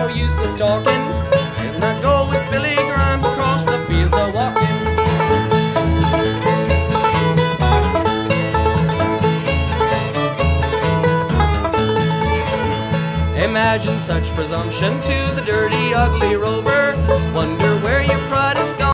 no use of talking, and I go with Billy Grimes across the fields a walking. Imagine such presumption to the dirty, ugly rover. Wonder where